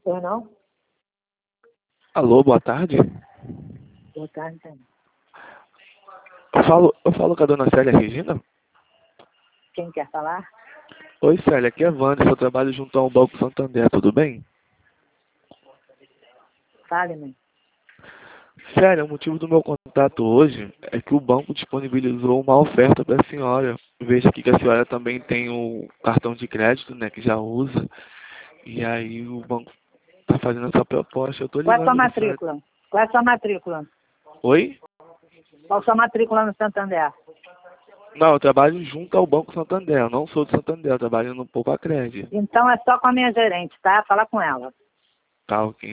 Ou não? Alô, boa tarde. Boa tarde, Zé. Eu falo com a dona Célia Regina? Quem quer falar? Oi, Célia, aqui é Wanda, eu trabalho junto ao Banco Santander, tudo bem? Fale, mãe. Célia, o motivo do meu contato hoje é que o banco disponibilizou uma oferta para a senhora. Veja aqui que a senhora também tem o cartão de crédito, né, que já usa. E aí o banco está fazendo essa proposta. Eu tô Qual é a sua ligando pra senhora. matrícula? Qual é a sua matrícula? Oi? Qual a sua matrícula no Santander? Não, eu trabalho junto ao Banco Santander. Eu não sou do Santander, eu trabalho no Poupa Crédito. Então é só com a minha gerente, tá? Fala com ela. Tá, ok.